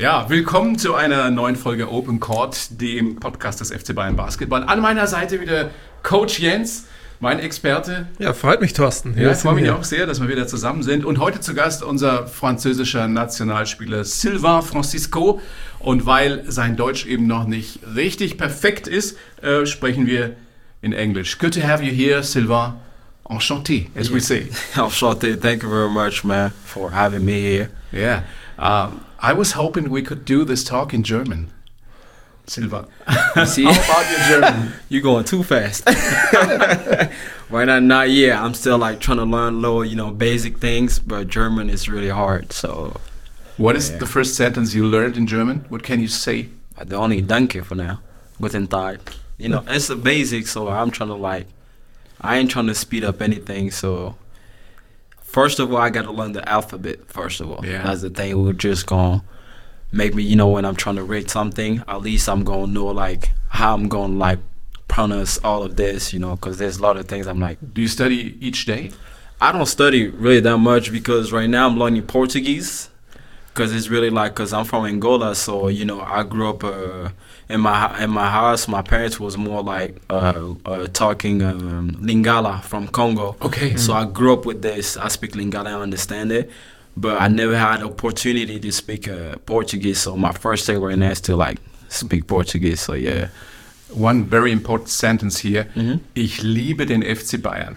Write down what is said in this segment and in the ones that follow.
Ja, willkommen zu einer neuen Folge Open Court, dem Podcast des FC Bayern Basketball. An meiner Seite wieder Coach Jens, mein Experte. Ja, freut mich, Thorsten. Ja, ich freue mich auch sehr, dass wir wieder zusammen sind. Und heute zu Gast unser französischer Nationalspieler Sylvain Francisco. Und weil sein Deutsch eben noch nicht richtig perfekt ist, sprechen wir in Englisch. Good to have you here, Sylvain. Enchanté, as we say. Enchanté. Thank you very much, man, for having me here. Yeah. I was hoping we could do this talk in German. Sylvain. See? How about your German? You're going too fast. Right now, not yet. I'm still like trying to learn little, basic things, but German is really hard. So, What is the first sentence you learned in German? What can you say? the only danke for now. Guten Tag. It's the basic. So I'm trying to I ain't trying to speed up anything. So first of all, I got to learn the alphabet. First of all, Yeah. That's the thing. We're just gonna make me, when I'm trying to rate something, at least I'm gonna know how I'm gonna pronounce all of this. Because there's a lot of things I'm like. Do you study each day? I don't study really that much because right now I'm learning Portuguese. Because it's really because I'm from Angola, so I grew up in my house. My parents was more talking Lingala from Congo. Okay. So I grew up with this. I speak Lingala, I understand it, but I never had opportunity to speak Portuguese. So my first thing right now is to speak Portuguese. So yeah. One very important sentence here. Mhm. Ich liebe den FC Bayern.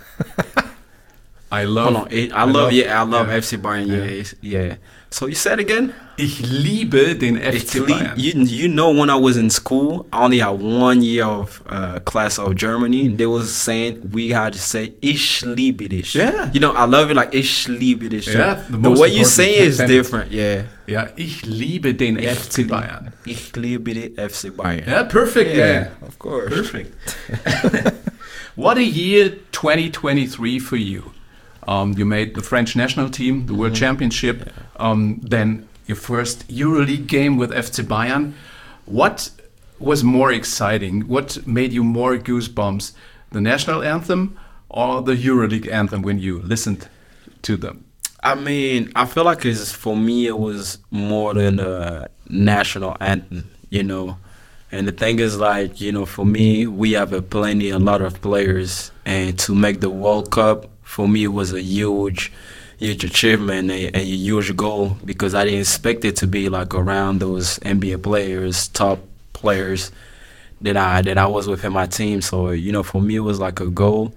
I love. Hold on. I love yeah. FC Bayern. Yeah. Yeah. So you said again? Ich liebe den FC Bayern. When I was in school, I only had 1 year of class of Germany. They was saying we had to say Ich liebe dich. Yeah. I love it Ich liebe dich. Yeah, the most way you important say it is sentence. different. Yeah. Ja, ich liebe den FC Bayern. Ich liebe den FC Bayern. Yeah, perfect. Yeah. Of course. Perfect. What a year 2023 for you. You made the French national team, the World Championship, then your first EuroLeague game with FC Bayern. What was more exciting? What made you more goosebumps? The national anthem or the EuroLeague anthem when you listened to them? I mean, I feel like for me it was more than a national anthem, And the thing is, for me, we have a lot of players, and to make the World Cup, for me, it was a huge achievement and a huge goal because I didn't expect it to be around those NBA players, top players that I was with in my team. So for me, it was a goal,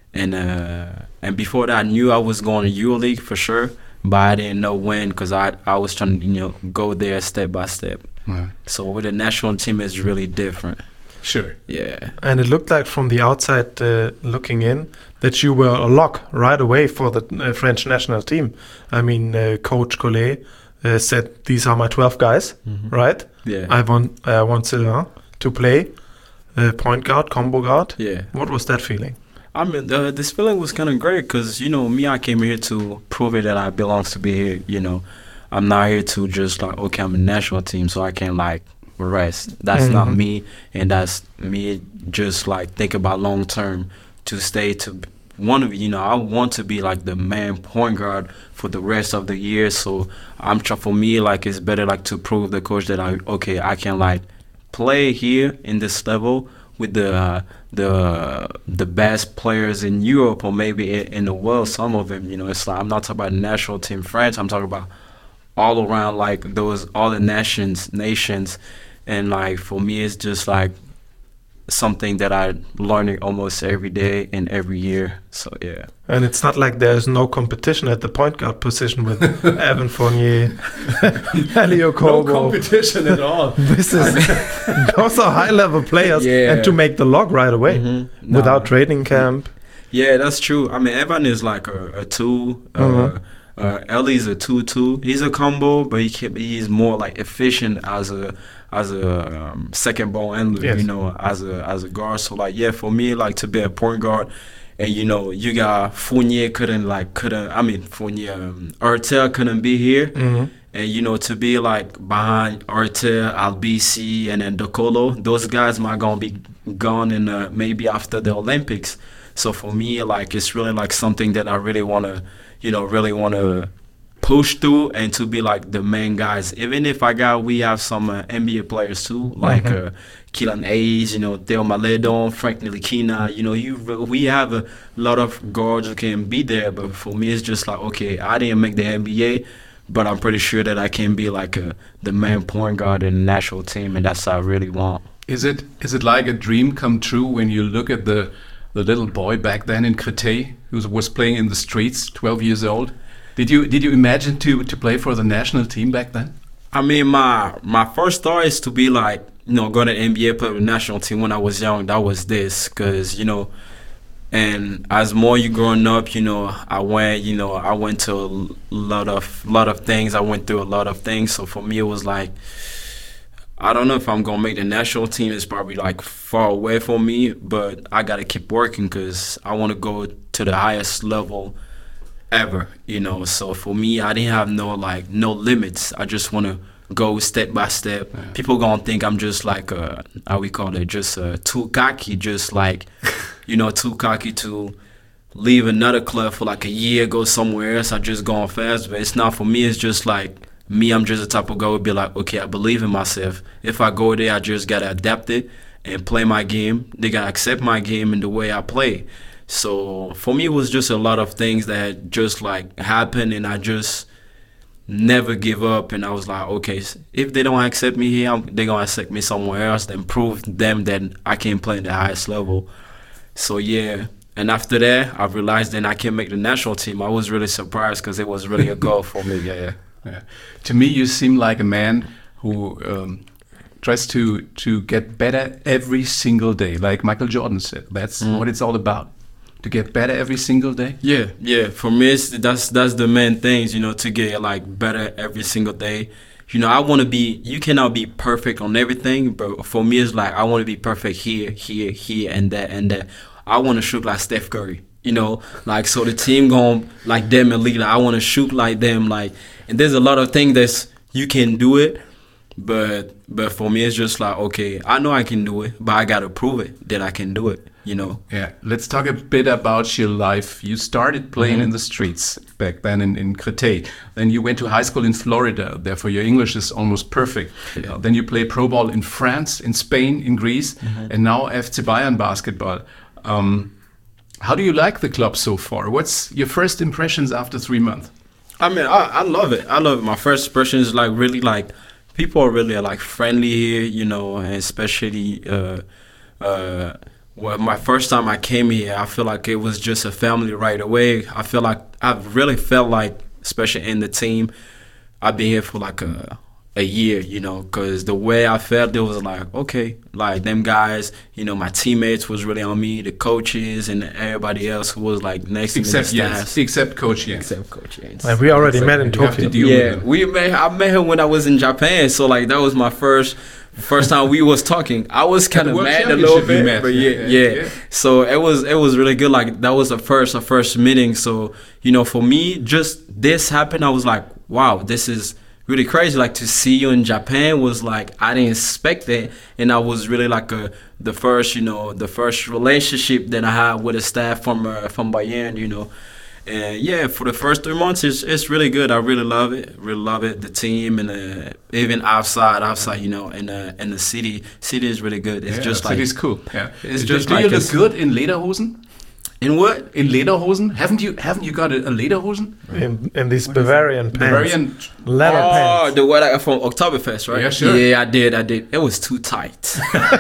and before that, I knew I was going to EuroLeague for sure, but I didn't know when because I was trying to go there step by step. Right. So with the national team, it's really different. Sure. Yeah. And it looked like from the outside looking in that you were a lock right away for the French national team. I mean, Coach Collet said, these are my 12 guys, right? Yeah. I want Sylvain to play point guard, combo guard. Yeah. What was that feeling? I mean, this feeling was kind of great because, me, I came here to prove it that I belong to be here, I'm not here to just okay, I'm a national team, so I can rest. That's not me, and that's me just think about long term to stay to one of I want to be the main point guard for the rest of the year. So for me it's better to prove the coach that I can play here in this level with the best players in Europe or maybe in the world. Some of them, it's I'm not talking about the national team France. I'm talking about all around all the nations, and for me it's just something that I learning almost every day and every year. So yeah. And it's not like there's no competition at the point guard position with Evan Fournier, Elio Kobo. No competition at all. Those are high-level players, and to make the log right away without training camp. Yeah, that's true. I mean, Evan is a 2. Ellie's a 2-2. He's a combo, but he's more efficient as a second ball handler, Yes. as a guard. So for me to be a point guard, and you got Fournier Artel couldn't be here, and to be behind Artel, Albisi, and then Docolo, those guys might gonna be gone in maybe after the Olympics. So for me, it's really something that I really wanna push through and to be like the main guys. Even if we have some NBA players too, like Keelan Hayes, you know, Theo Maledon, Frank Ntilikina. You know, we have a lot of guards who can be there. But for me, it's just like, okay, I didn't make the NBA, but I'm pretty sure that I can be like the main point guard in the national team, and that's what I really want. Is it like a dream come true when you look at the little boy back then in Créteil who was playing in the streets, 12 years old? Did you imagine to play for the national team back then? I mean, my first thought is to be like, you know, going to the NBA, play with the national team when I was young. That was this, because, you know, and as more you growing up, you know, I went to a lot of things. I went through a lot of things. So for me, it was like, I don't know if I'm gonna make the national team. It's probably like far away from me, but I gotta keep working because I want to go to the highest level ever, you know. So for me, I didn't have no limits. I just want to go step by step. Yeah. People gonna think I'm just like how we call it, just too cocky, just like, you know, too cocky to leave another club for like a year, go somewhere else. I just going fast, but it's not for me. It's just like me. I'm just the type of guy who would be like, okay, I believe in myself. If I go there, I just gotta adapt it and play my game. They gotta accept my game and the way I play. So for me, it was just a lot of things that just like happened, and I just never give up. And I was like, okay, if they don't accept me here, they're gonna accept me somewhere else, then prove them that I can play at the highest level. So yeah, and after that, I realized then I can make the national team. I was really surprised because it was really a goal for me. Yeah. To me, you seem like a man who tries to get better every single day, like Michael Jordan said. That's what it's all about. To get better every single day? Yeah. For me, that's the main things, you know, to get like better every single day. You know, I want to be, you cannot be perfect on everything, but for me, it's like I want to be perfect here, and that. I want to shoot like Steph Curry, you know, like, so the team going like them and lead. Like, I want to shoot like them, like, and there's a lot of things that you can do it. But for me, it's just like, okay, I know I can do it, but I got to prove it that I can do it, you know? Yeah, let's talk a bit about your life. You started playing in the streets back then in Créteil. Then you went to high school in Florida. Therefore, your English is almost perfect. Yeah. Then you played pro ball in France, in Spain, in Greece, and now FC Bayern basketball. How do you like the club so far? What's your first impressions after 3 months? I mean, I love it. I love it. My first impression is like really like, people are really like friendly here, you know, and especially well, my first time I came here, I feel like it was just a family right away. I feel like I've really felt like, especially in the team, I've been here for like a year, you know, because the way I felt, it was like, okay, like them guys, you know, my teammates was really on me, the coaches and everybody else who was like next to me. Except Coach Jens. Except Coach Jens. And we already met in Tokyo. Yeah, I met him when I was in Japan, so like that was my first time we was talking. I was kind of mad a little bit, but yeah. So it was really good. Like that was the first meeting. So, you know, for me, just this happened. I was like, wow, this is really crazy. Like to see you in Japan was like, I didn't expect it, and I was really like the first relationship that I had with the staff from Bayern, you know. And yeah, for the first 3 months, it's really good. I really love it. The team, and even outside, you know, in the city is really good. It's just like, city's cool. Yeah, it's just like, do you look good in lederhosen? In what? In lederhosen? Haven't you got a lederhosen? In these Bavarian pants. Leather pants. Oh, the one like from Oktoberfest, right? Yeah, sure. Yeah, I did. It was too tight.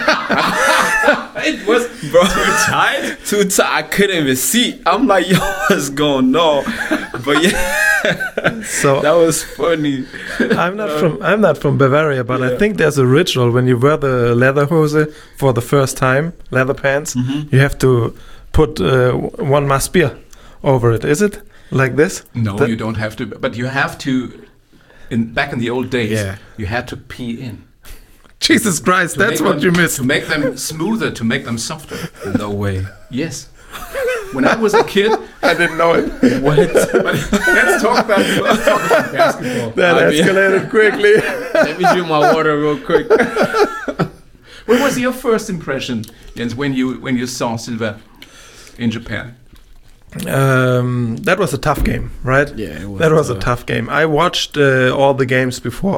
It was, bro. Too tight. I couldn't even see. I'm like, yo, what's going on? But yeah, so that was funny. I'm not from Bavaria, but I think there's a ritual when you wear the lederhose for the first time, leather pants. You have to put one mass beer over it. Is it like this? No, you don't have to. But you have to. Back in the old days, you had to pee in. Jesus Christ, that's what you missed. To make them smoother, to make them softer. No way. Yes. When I was a kid, I didn't know it. What? Let's talk about basketball. That escalated quickly. Let me drink my water real quick. What was your first impression, Jens, when you saw Silver in Japan? That was a tough game, right? Yeah, it was That was a tough game. I watched all the games before,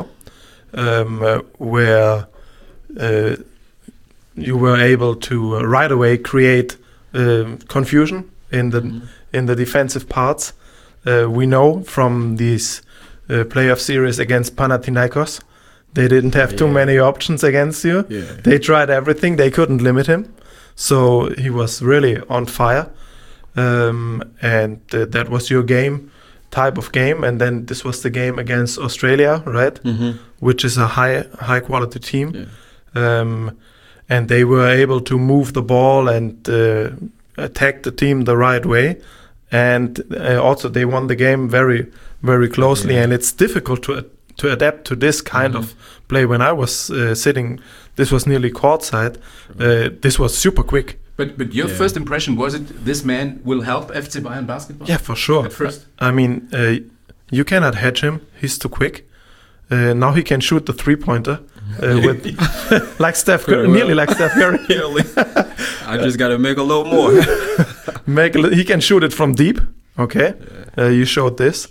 where you were able to right away create confusion in the defensive parts. We know from these playoff series against Panathinaikos, they didn't have too many options against you. Yeah. They tried everything. They couldn't limit him, so he was really on fire. And that was your type of game. And then this was the game against Australia, right? Which is a high quality team. Yeah. And they were able to move the ball and attack the team the right way. And also they won the game very, very closely. Yeah. And it's difficult to adapt to this kind of play. When I was sitting, this was nearly courtside. This was super quick. But your first impression, was it this man will help FC Bayern basketball? Yeah, for sure. At first? I mean, you cannot hedge him. He's too quick. Now he can shoot the three-pointer with like Steph Curry, nearly like Steph Curry. I just got to make a little more. He can shoot it from deep. Okay, you showed this,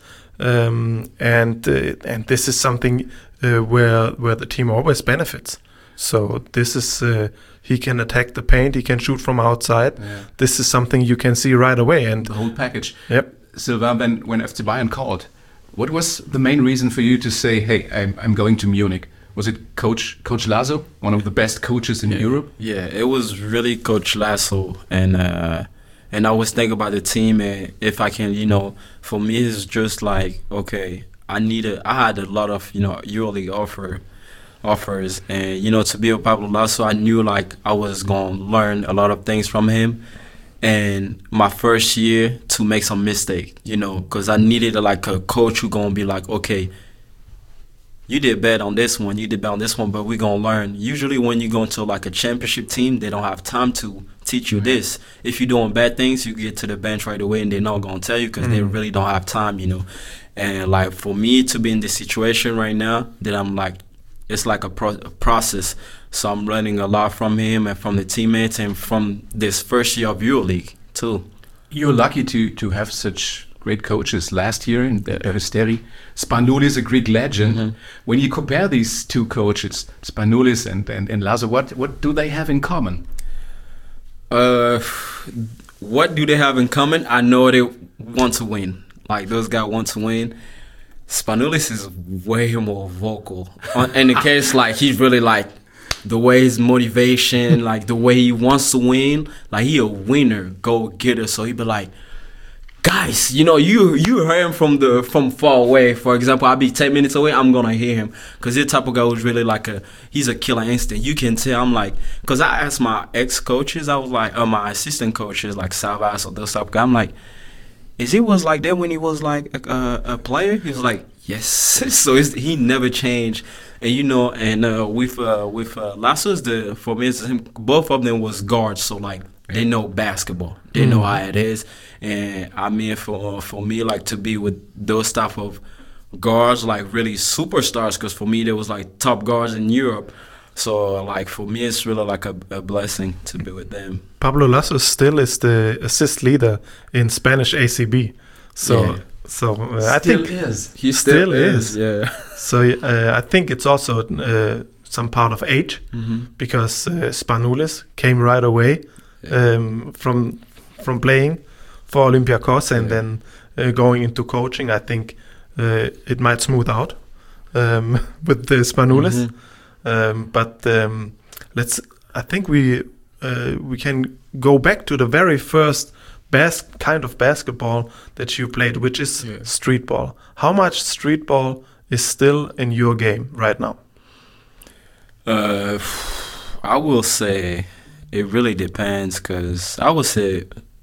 and this is something where the team always benefits. So this is he can attack the paint. He can shoot from outside. Yeah. This is something you can see right away. And The whole package. Yep. Sylvain, when FC Bayern called, what was the main reason for you to say, hey, I'm going to Munich? Was it Coach Lasso, one of the best coaches in Europe? Yeah, it was really Coach Lasso, and I was thinking about the team, and if I can, for me it's just like, okay, I had a lot of EuroLeague offers, and to be with Pablo Lasso, I knew like I was gonna learn a lot of things from him, and my first year to make some mistake, because I needed like a coach who gonna be like, okay, you did bad on this one, but we're going to learn. Usually when you go into like a championship team, they don't have time to teach you this. If you're doing bad things, you get to the bench right away and they're not going to tell you because they really don't have time, And like for me to be in this situation right now, that I'm like, it's like a process. So I'm learning a lot from him and from the teammates and from this first year of EuroLeague too. You're lucky to have such great coaches. Last year in Peristeri, Spanoulis, a Greek legend. When you compare these two coaches, Spanoulis and Lasso, what do they have in common? What do they have in common? I know they want to win. Like those guys want to win. Spanoulis is way more vocal. In the case, like he's really like the way his motivation, like the way he wants to win. Like he a winner, go getter. So he be like, guys, you hear him from far away. For example, I'll be 10 minutes away, I'm gonna hear him, cause he's the type of guy who's really like he's a killer instinct. You can tell. I'm like, cause I asked my ex coaches, I was like, my assistant coaches like Salvas or those type of guy. I'm like, he was like that when he was like a player? He was like, yes. So he never changed. And with Lasso's for me, both of them was guards. So like they know basketball. They know how it is. And I mean, for me, like to be with those type of guards, like really superstars, because for me, there was like top guards in Europe. So like for me, it's really like a blessing to be with them. Pablo Lasso still is the assist leader in Spanish ACB. I think he still is. Yeah. So I think it's also some part of age, because Spanoulis came right away from playing for Olympiacos and then going into coaching. I think it might smooth out with the Spanoulis. I think we can go back to the very first kind of basketball that you played, which is street ball. How much street ball is still in your game right now? I will say it really depends, because I would say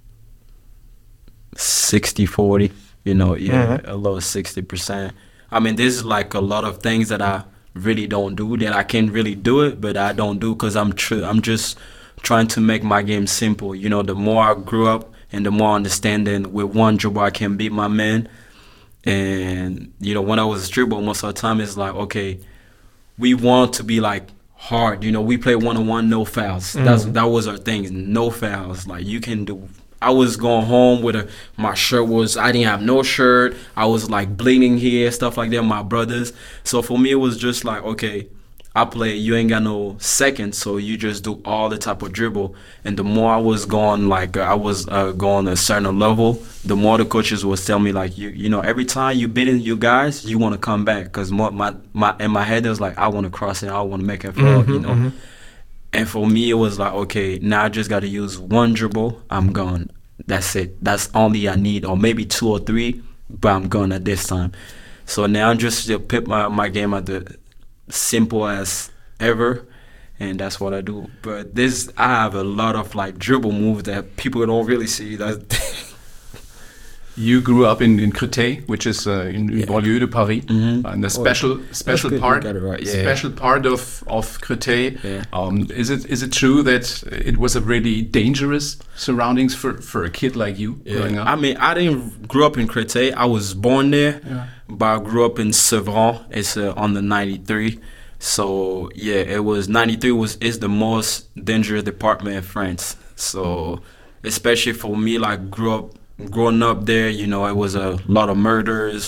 60-40, a low 60%. I mean, there's like a lot of things that I really don't do, that I can really do it, but I don't do because I'm just trying to make my game simple. The more I grew up and the more understanding with one dribble I can beat my man. And, when I was a dribble, most of the time it's like, okay, we want to be like hard. We play one-on-one, no fouls. That was our thing, no fouls. Like you can do I was going home with my shirt I didn't have no shirt. I was like bleeding here, stuff like that. My brothers. So for me, it was just like, okay, I play. You ain't got no second, so you just do all the type of dribble. And the more I was going, like I was going a certain level, the more the coaches was telling me like, you know, every time you beating you guys, you want to come back, because my in my head it was like, I want to cross it, I want to make it fall, you know. And for me, it was like, okay, now I just got to use one dribble. I'm gone. That's it. That's only I need, or maybe 2 or 3, but I'm gone at this time. So now I'm just to pick my game at the simple as ever, and that's what I do. But I have a lot of like dribble moves that people don't really see. You grew up in Créteil, which is in banlieue de Paris, and a special part, right. special part of Créteil. Yeah. Is it true that it was a really dangerous surroundings for a kid like you growing up? I mean, I didn't grow up in Créteil. I was born there, but I grew up in Sevran. It's on the 93. So yeah, it was 93 is the most dangerous department in France. So especially for me, like growing up there, you know, it was a lot of murders.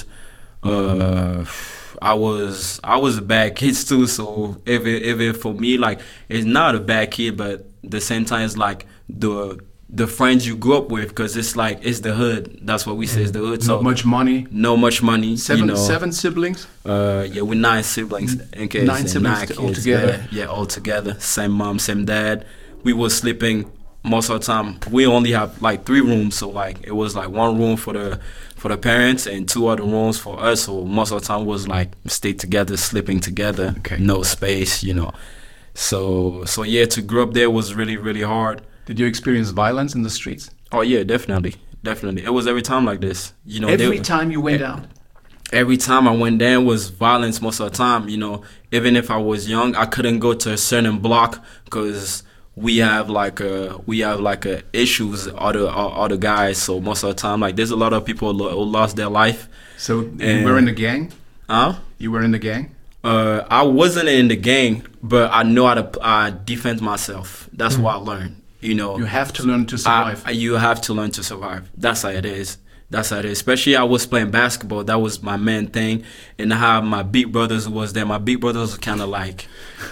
I was a bad kid too. So if it for me, like, it's not a bad kid, but at the same time, it's like the friends you grew up with, because it's like it's the hood. That's what we say, is the hood. So Not much money. Seven siblings. Yeah, we're 9 siblings. Okay, 9 siblings 9 kids altogether. Yeah, all together. Same mom, same dad. We were sleeping most of the time. We only have like 3 rooms, so like it was like 1 room for the parents and 2 other rooms for us. So most of the time was like stay together, sleeping together. Okay. No space, you know. So yeah, to grow up there was really, really hard. Did you experience violence in the streets? Oh yeah, definitely. It was every time like this. You know, Every time you went out. Every time I went down was violence most of the time. You know, even if I was young, I couldn't go to a certain block because we have issues, other guys. So most of the time, like, there's a lot of people who lost their life. So you were in the gang? Huh? You were in the gang? I wasn't in the gang, but I know how to defend myself. That's what I learned. You know, You have to learn to survive. you have to learn to survive. That's how it is. Especially I was playing basketball. That was my main thing. And how my big brothers was there. My big brothers were kind of like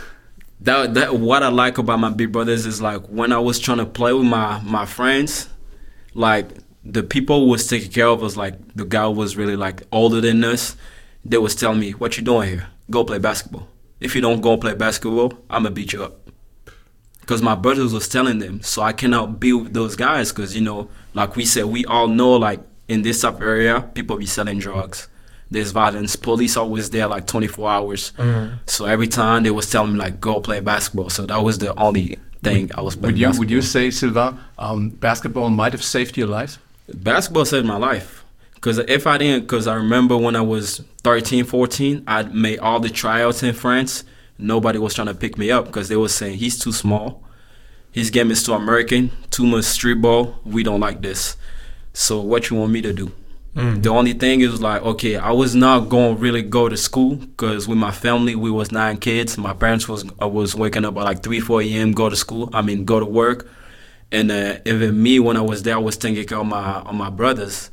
that. What I like about my big brothers is like when I was trying to play with my friends, like the people who was taking care of us, like the guy who was really like older than us, they was telling me, "What you doing here? Go play basketball. If you don't go play basketball, I'ma beat you up." Because my brothers was telling them, so I cannot be with those guys. Because, you know, like we said, we all know, like, in this type of area, people be selling drugs. There's violence. Police always there, like, 24 hours. So every time they was telling me, like, go play basketball. So that was the only thing I was playing basketball. Would you say, Sylvain, basketball might have saved your life? Basketball saved my life. Because I remember when I was 13, 14, I made all the tryouts in France. Nobody was trying to pick me up because they were saying he's too small. His game is too American, too much street ball. We don't like this. So what you want me to do? The only thing is like, okay, I was not going to really go to school because with my family, we was 9 kids. My parents was waking up at like 3, 4 a.m., go to work. And even me, when I was there, I was taking care of my brothers.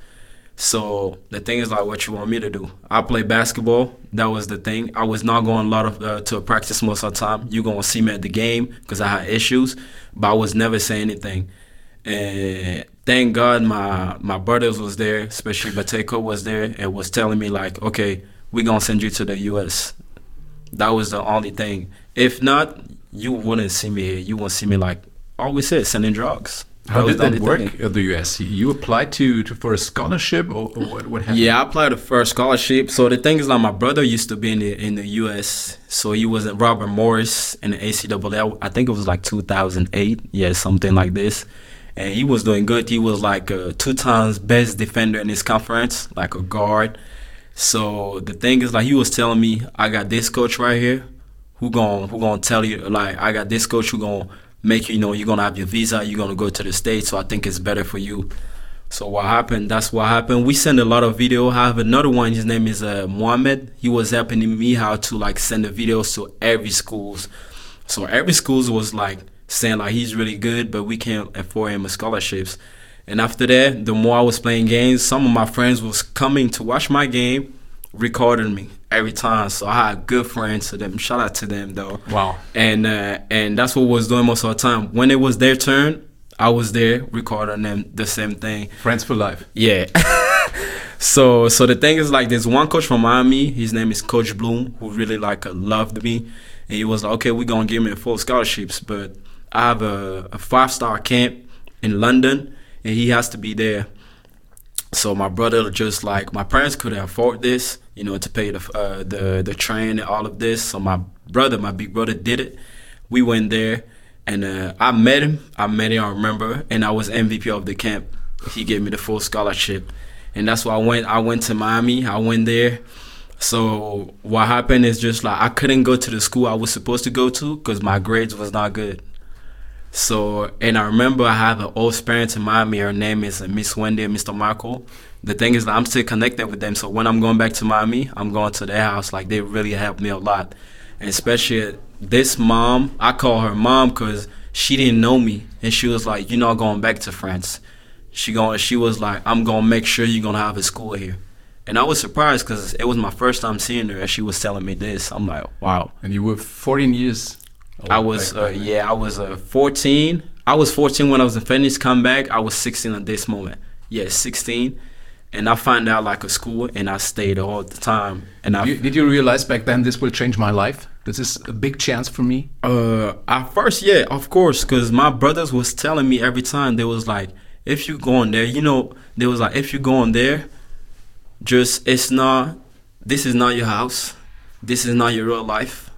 So the thing is like, what you want me to do? I play basketball. That was the thing. I was not going a lot of to practice most of the time. You're going to see me at the game because I had issues, but I was never saying anything. And thank God my brothers was there, especially Bateko was there and was telling me like, okay, we're going to send you to the U.S. That was the only thing. If not, you wouldn't see me here. You wouldn't see me like, always said, selling drugs. How did that work at the US? You applied for a scholarship, or what happened? Yeah, I applied for a scholarship. So the thing is, like, my brother used to be in the US. So he was at Robert Morris in the ACAA. I think it was like 2008. Yeah, something like this. And he was doing good. He was like a 2 times best defender in his conference, like a guard. So the thing is, like, he was telling me, I got this coach right here who gonna tell you, like, I got this coach who gonna make you know you're gonna have your visa, you're gonna go to the States, so I think it's better for you. So what happened? That's what happened. We send a lot of video. I have another one, his name is Mohammed. He was helping me how to like send the videos to every schools. So every schools was like saying like he's really good, but we can't afford him scholarships. And after that, the more I was playing games, some of my friends was coming to watch my game, recording me every time. So I had good friends to them. Shout out to them though. Wow. And that's what I was doing most of the time. When it was their turn, I was there recording them the same thing. Friends for life. Yeah. So the thing is, like, there's one coach from Miami. His name is Coach Bloom, who really like loved me, and he was like, okay, we're gonna give me full scholarships, but I have a 5-star camp in London, and he has to be there. So my brother just like, my parents couldn't afford this, you know, to pay the train and all of this. So my big brother did it. We went there, and I met him. I remember, and I was MVP of the camp. He gave me the full scholarship. And that's why I went to Miami. I went there. So what happened is just like I couldn't go to the school I was supposed to go to because my grades was not good. So, and I remember I have an old parent in Miami. Her name is Miss Wendy and Mr. Michael. The thing is that I'm still connected with them. So when I'm going back to Miami, I'm going to their house. Like, they really helped me a lot. And especially this mom, I call her mom because she didn't know me. And she was like, you're not going back to France. She was like, I'm going to make sure you're going to have a school here. And I was surprised because it was my first time seeing her, and she was telling me this. I'm like, wow. And you were 14 years old. I was 14. I was 14 when I was in Phoenix. Come back, I was 16 at this moment. Yeah, 16. And I found out like a school, and I stayed all the time. And did you realize back then this will change my life? This is a big chance for me. At first, yeah, of course, because my brothers was telling me every time. They was like, if you go in there, you know, they was like, if you go in there, this is not your house. This is not your real life.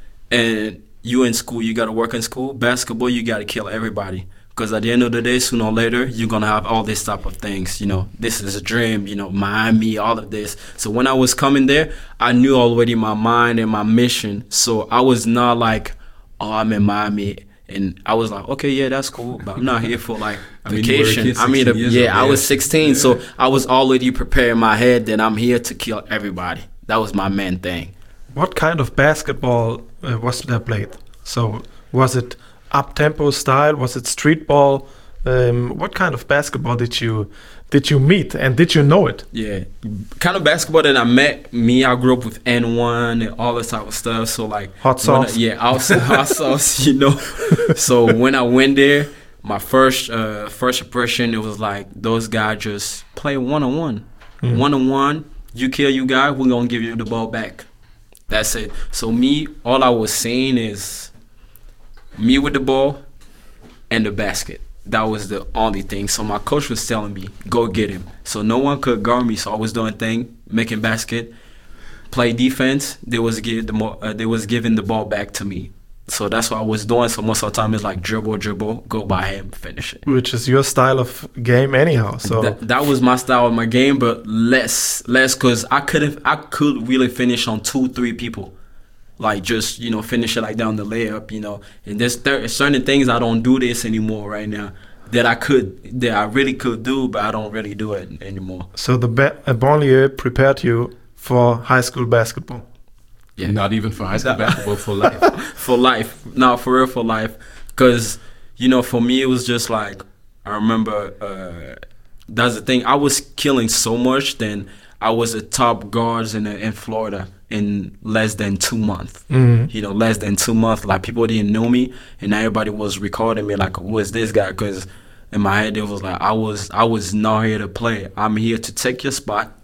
And you in school, you got to work in school. Basketball, you got to kill everybody. Because at the end of the day, sooner or later, you're going to have all this type of things. You know, this is a dream, you know, Miami, all of this. So when I was coming there, I knew already my mind and my mission. So I was not like, oh, I'm in Miami. And I was like, okay, yeah, that's cool, but I'm not here for like vacation. I was 16, yeah. So I was already preparing in my head that I'm here to kill everybody. That was my main thing. What kind of basketball was there played? So was it up-tempo style? Was it street ball? What kind of basketball did you meet, and did you know it? Yeah, kind of basketball that I met. I grew up with N1 and all this type of stuff. So like hot sauce. Hot sauce. You know. So when I went there, my first impression, it was like those guys just play one-on-one. One-on-one. You kill you guy, we're gonna give you the ball back. That's it. So all I was seeing is me with the ball and the basket. That was the only thing. So my coach was telling me, go get him. So no one could guard me. So I was doing thing, making basket, play defense. They was giving the ball back to me. So that's what I was doing. So most of the time it's like dribble, go by him, finish it. Which is your style of game anyhow. So that was my style of my game, but less because I could really finish on 2-3 people. Like just, you know, finish it like down the layup, you know. And there's certain things I don't do this anymore right now that I really could do, but I don't really do it anymore. So the banlieue prepared you for high school basketball? Yeah. Not even for high school basketball, for life. For life. No, for real, for life. Because, you know, for me, it was just like, I remember, that's the thing. I was killing so much, then I was a top guards in Florida in less than 2 months. Mm-hmm. You know, less than 2 months. Like, people didn't know me, and everybody was recording me like, who is this guy? Because in my head, it was like, I was not here to play. I'm here to take your spot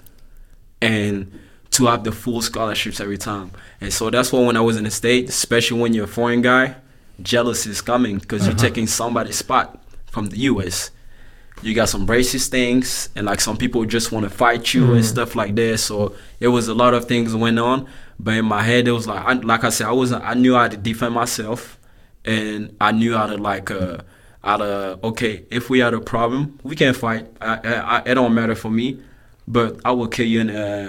and to have the full scholarships every time. And so that's why when I was in the States, especially when you're a foreign guy, jealousy is coming because you're taking somebody's spot from the U.S. You got some racist things, and like some people just want to fight you and stuff like that. So it was a lot of things went on, but in my head it was like I said, I knew how to defend myself, and I knew how to okay, if we had a problem, we can fight. It don't matter for me, but I will kill you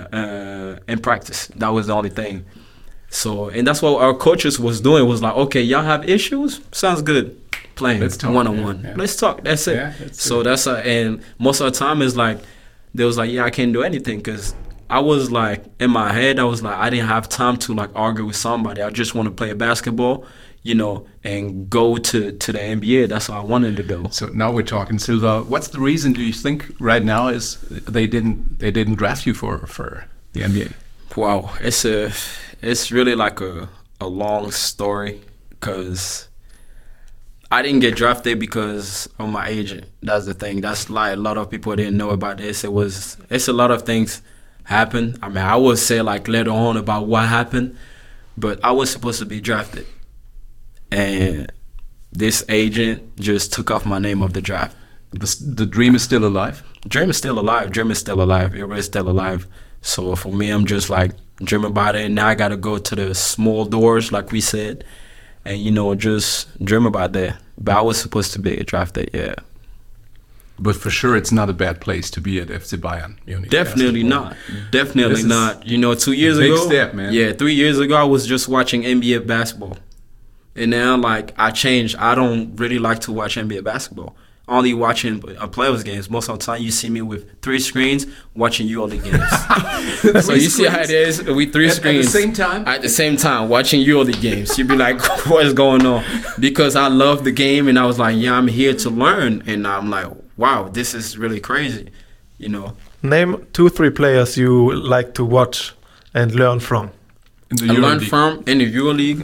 in practice. That was the only thing. So, and that's what our coaches was doing, was like, okay, y'all have issues? Sounds good. Playing one-on-one. Yeah. Let's talk. That's it. Yeah, so that's and most of the time is like, they was like, yeah, I can't do anything, because I was like, in my head, I was like, I didn't have time to like argue with somebody. I just want to play basketball, and go to the NBA. That's what I wanted to do. So now we're talking, Silva. What's the reason do you think right now is they didn't draft you for the NBA? Wow, it's really like a long story, because I didn't get drafted because of my agent. That's the thing. That's like a lot of people didn't know about this. It's a lot of things happened. I mean, I would say like later on about what happened, but I was supposed to be drafted, and this agent just took off my name of the draft. The dream is still alive? Dream is still alive. Dream is still alive. It is still alive. So for me, I'm just like dreaming about it. And now I got to go to the small doors, like we said, and, just dream about that. But I was supposed to be drafted, yeah. But for sure, it's not a bad place to be at FC Bayern Munich. Definitely not. Definitely not. 2 years ago. Big step, man. Yeah, 3 years ago, I was just watching NBA basketball. And now, like, I changed. I don't really like to watch NBA basketball. Only watching playoffs games. Most of the time, you see me with 3 screens watching EuroLeague games. So you see how it is with 3 screens at the same time. At the same time, watching EuroLeague games. You'd be like, "What is going on?" Because I love the game, and I was like, "Yeah, I'm here to learn." And I'm like, "Wow, this is really crazy," Name 2-3 players you like to watch and learn from. In I the learned EuroLeague. from in the EuroLeague.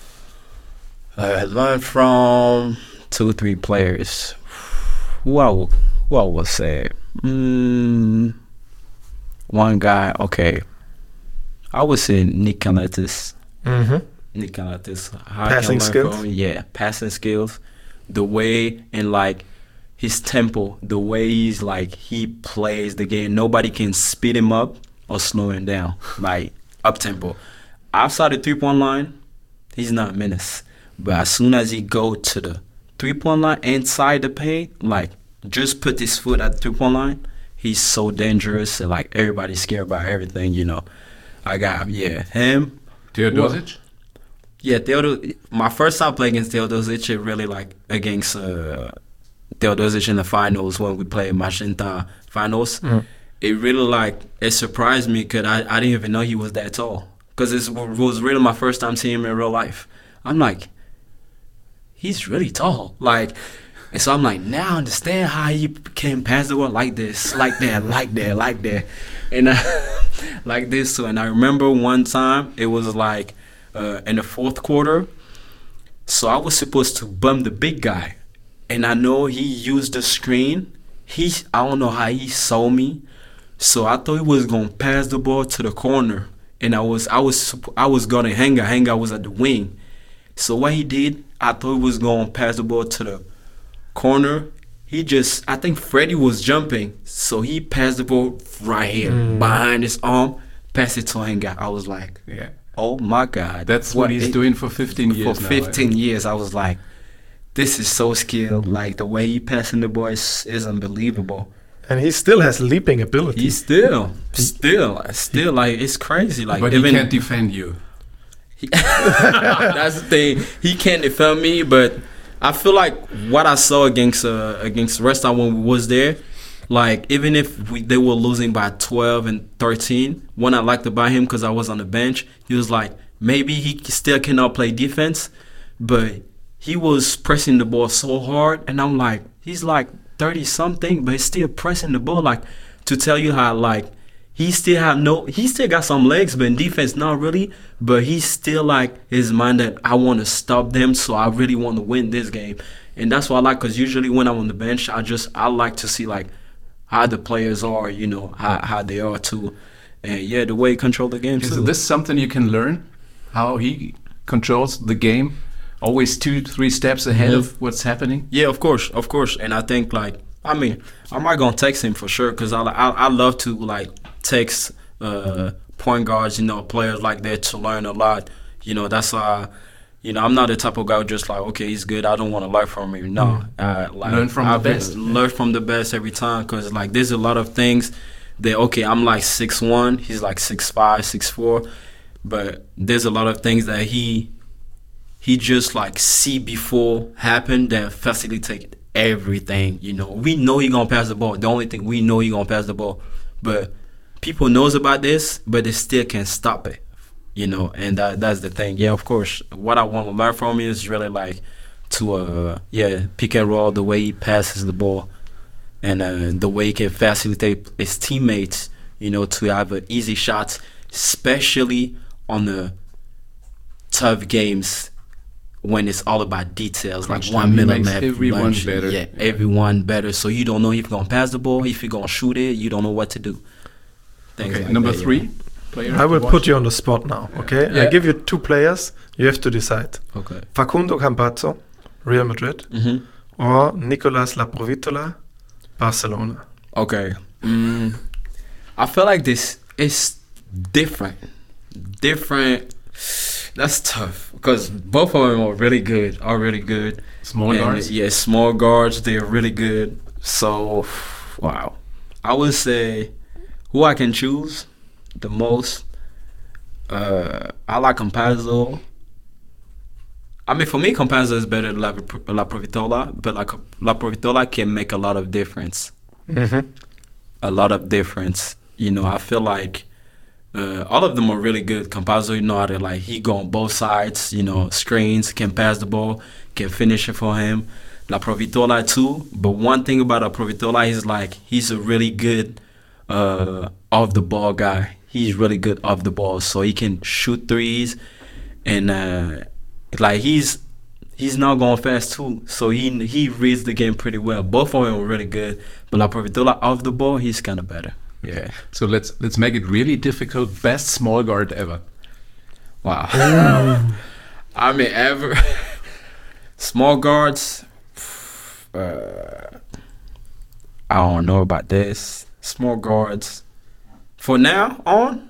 I learned from 2-3 players. Who I would say? One guy, okay. I would say Nick Calates. Mm-hmm. Nick Calates. Passing skills? Yeah, passing skills. The way and like his tempo, the way he plays the game. Nobody can speed him up or slow him down. Like up tempo. Outside the 3-point line, he's not a menace. But as soon as he go to the 3-point line inside the paint, like just put his foot at the 3-point line, he's so dangerous and like everybody's scared about everything, I got him. Teodosic? Yeah, my first time playing against Teodosic, it really like against Teodosic in the finals when we played Magenta finals. It really it surprised me because I didn't even know he was that tall. Because it was really my first time seeing him in real life. I'm like, he's really tall. And so I'm like, now I understand how he can pass the ball like this, like that, like that, like that. And like this too. And I remember one time, it was in the fourth quarter. So I was supposed to bump the big guy. And I know he used the screen. I don't know how he saw me. So I thought he was going to pass the ball to the corner. And I was going to Hanga was at the wing. So what he did, I thought he was going to pass the ball to the corner. I think Freddie was jumping. So he passed the ball right here, behind his arm, passed it to Hanga. I was like, Yeah. oh my God. That's what he's doing for 15 years For now, 15 years, I was like, this is so skilled. Like, the way he passing the ball is unbelievable. And he still has leaping ability. He's still, like, it's crazy. Like, But he can't defend you. That's the thing. He can't defend me, but I feel like what I saw against Red Star when we was there, like, even if they were losing by 12 and 13, what I liked about him, because I was on the bench, he was like, maybe he still cannot play defense, but he was pressing the ball so hard, and I'm like, he's like 30-something, but he's still pressing the ball, like, to tell you how, like, he still got some legs, but in defense, not really. But he's still like his mind that I want to stop them, so I really want to win this game. And that's what I like, because usually when I'm on the bench, I like to see like how the players are, how they are too. And yeah, the way he controls the game too. Is this something you can learn? How he controls the game? Always 2-3 steps ahead of what's happening? Yeah, of course. And I think I'm not gonna text him for sure, because I love to like text point guards, players like that, to learn a lot. That's why, I'm not the type of guy who just like, okay, he's good, I don't want to learn from him. No, learn from the best. Learn from the best every time, because like there's a lot of things that, okay, I'm like 6'1", he's like 6'5", 6'4", but there's a lot of things that he just like see before happen that facilitate everything. We know he gonna pass the ball. The only thing we know he gonna pass the ball, but people knows about this, but they still can't stop it. you know, and that's the thing. Yeah, of course. What I want to learn from him is really like to pick and roll, the way he passes the ball, and the way he can facilitate his teammates, you know, to have an easy shots, especially on the tough games when it's all about details, Crunch like time, 1 he minute makes left. everyone lunch. better. Yeah, everyone better. So you don't know if you're gonna pass the ball, if you're gonna shoot it, you don't know what to do. Things Okay, like number that, yeah. 3 player. I will to put watch? you on the spot now, okay? Yeah. I give you 2 players. You have to decide. Okay. Facundo Campazzo, Real Madrid, Mm-hmm. or Nicolas Laprovitola, Barcelona. Okay. I feel like this is different. That's tough because both of them are really good. Small And, guards. yeah, small guards. They're really good. So, wow. I would say who I can choose the most. I like Campazzo. I mean, for me, Campazzo is better than La Provitola, but like La Provitola can make a lot of difference. Mm-hmm. A lot of difference. You know, I feel like all of them are really good. Campazzo, you know how to like, he go on both sides, you know, screens, can pass the ball, can finish it for him. La Provitola too. But one thing about La Provitola is like, he's a really good off the ball guy. He's really good off the ball. So he can shoot threes and like he's not going fast too. So he reads the game pretty well. Both of them are really good. But La Provitola off the ball, he's kind of better. Yeah. So let's make it really difficult. Best small guard ever. Wow. I mean, ever. Small guards. I don't know about this. Small guards. For now on.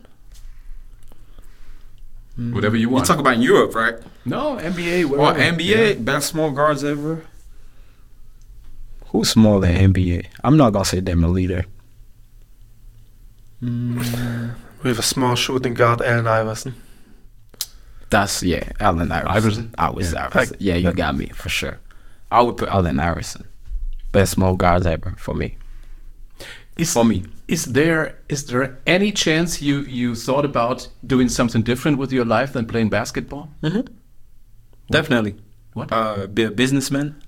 Whatever you You want. talk about Europe, right? No, NBA. Or wherever. NBA. Yeah. Best small guards ever. Who's smaller than NBA? I'm not going to say Damian Lillard. With a small shooting guard, Allen Iverson. That's, yeah, Allen Iverson. Iverson? Yeah, you got me, for sure. I would put Allen Iverson. Best small guards ever, for me. For me. Is there any chance you thought about doing something different with your life than playing basketball? Mm-hmm. Definitely. What? Be a businessman.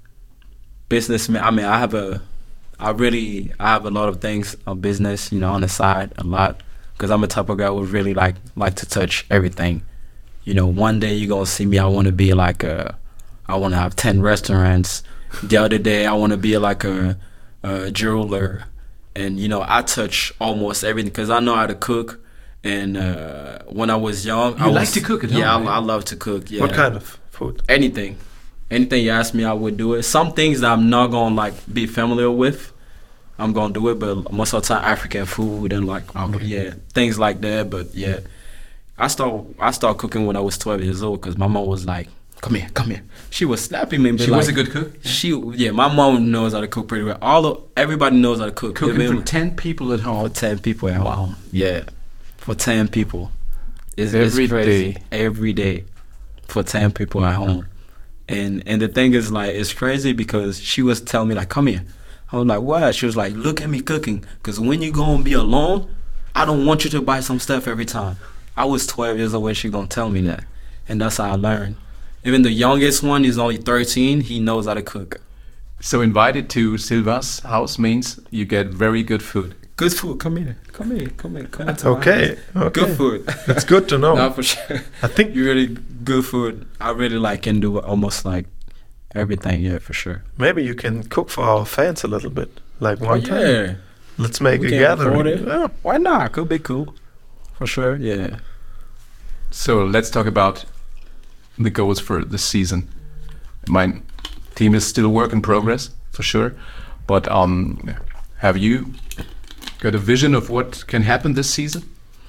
I mean, I have a lot of things on business, you know, on the side a lot, because I'm a type of guy who really like to touch everything. You know, one day you're gonna see me. I want to be like I want to have 10 restaurants. The other day I want to be like a jeweler, and you know, I touch almost everything because I know how to cook. And when I was young, You like to cook at home, Yeah, right? I love to cook. Yeah. What kind of food? Anything you ask me, I would do it. Some things that I'm not gonna like be familiar with, I'm gonna do it. But most of the time, African food and like things like that. But yeah, I started cooking when I was 12 years old because my mom was like, come here. She was slapping me. She was a good cook. My mom knows how to cook pretty well. Everybody knows how to cook. Cooking Even for 10 people at home. for 10 people at home. Yeah, for 10 people. It's Every crazy. day. Every day for 10 people at home. And the thing is, like, it's crazy because she was telling me, like, come here. I was like, what? She was like, look at me cooking. Because when you're going to be alone, I don't want you to buy some stuff every time. I was 12 years old when she going to tell me that. And that's how I learned. Even the youngest one is only 13. He knows how to cook. So invited to Silva's house means you get very good food. Good food. Come here. Come to my Okay, house. okay. Good food. That's good to know. No, for sure. I think You really good food. I really like can do almost like everything. Yeah, for sure. maybe you can cook for our fans a little bit, like one time. Yeah. Let's make We a can gathering. record it. Yeah. Why not? Could be cool. For sure. Yeah. So let's talk about the goals for the season. My team is still work in progress, for sure. But have you got a vision of what can happen this season?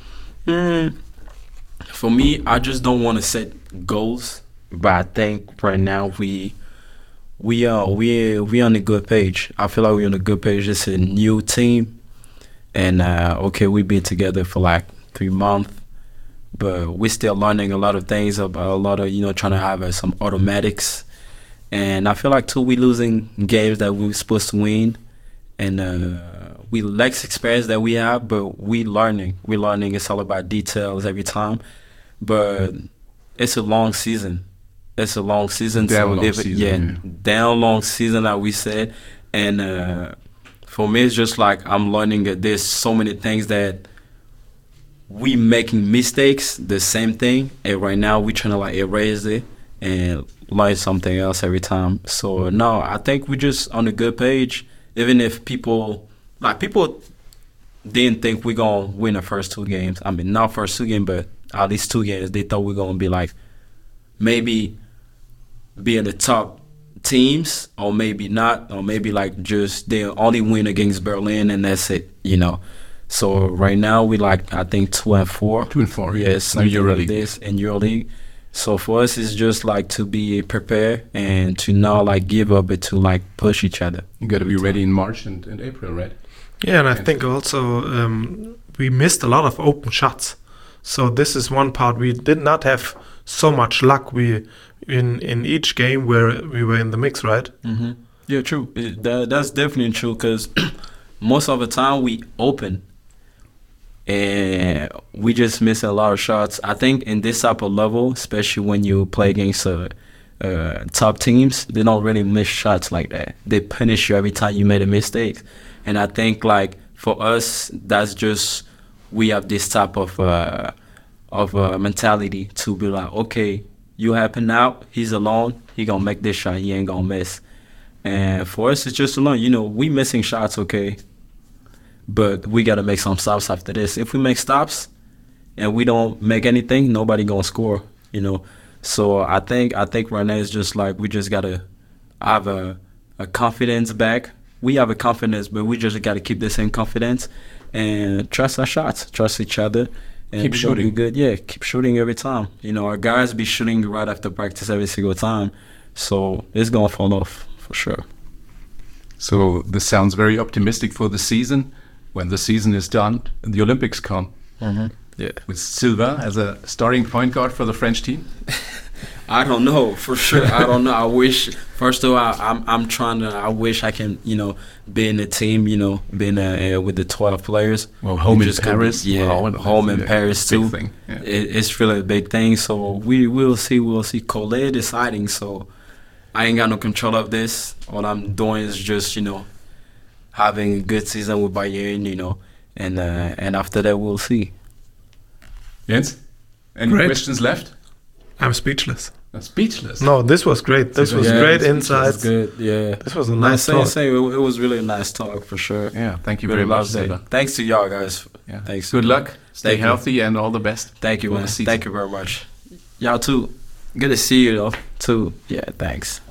For me, I just don't want to set goals, but I think right now we on a good page. I feel like we're on a good page. It's a new team, and we've been together for like 3 months, but we're still learning a lot of things about a lot of trying to have some automatics, and I feel like too we losing games that we were supposed to win, and we less experience that we have, but we learning. We're learning. It's all about details every time. but it's a long season. It's a long season. Damn long season, damn long season, like we said. And for me, it's just like I'm learning that there's so many things that we making mistakes, the same thing, and right now we trying to like erase it and learn something else every time. So no, I think we just on a good page. Even if people didn't think we're gonna win the first 2 games. I mean, not first 2 games, but at least 2 games. They thought we're gonna be like maybe be in the top teams, or maybe not, or maybe like just they only win against Berlin and that's it, you know. So right now we like I think 2-4. 2-4. Yes, in EuroLeague. This in EuroLeague. So for us, it's just like to be prepared and to not like give up, but to like push each other. You got to be ready in March and April, right? Yeah, and I think also we missed a lot of open shots. So this is one part we did not have so much luck. We in each game where we were in the mix, right? Mm-hmm. Yeah, true. That's definitely true because most of the time we open and we just miss a lot of shots. I think in this type of level, especially when you play against top teams, they don't really miss shots like that. They punish you every time you made a mistake. And I think like for us, that's just we have this type of mentality to be like, okay, you happen out, he's alone, he gonna make this shot, he ain't gonna miss. And for us, it's just alone. You know, we missing shots, okay, but we gotta make some stops after this. If we make stops and we don't make anything, nobody gonna score. You know, so I think right now it's just like we just gotta have a confidence back. We have a confidence, but we just gotta keep the same confidence and trust our shots, trust each other. And keep shooting. Be good. Yeah, keep shooting every time. You know, our guys be shooting right after practice every single time. So it's going to fall off for sure. So this sounds very optimistic for the season. When the season is done, the Olympics come. Mm-hmm. Yeah. With Silva as a starting point guard for the French team? I don't know for sure. I don't know. I wish. First of all, I'm trying to. I wish I can, you know, be in the team. You know, being with the 12 players. Well, home in Paris. Home in Paris too. Big thing. Yeah. It's really a big thing. So we'll see. We'll see. Collet deciding. So I ain't got no control of this. All I'm doing is just, you know, having a good season with Bayern. You know, and after that we'll see. Jens, any questions left? I'm speechless. Speechless. No, this was great. This was great insights. Good. Yeah, this was a nice talk. It was really a nice talk for sure. Yeah, thank you very much. Thanks to y'all guys. Yeah. Thanks. Good luck. Stay healthy and all the best. Thank you, man. Thank you very much. Y'all too. Good to see you though. Too. Yeah. Thanks.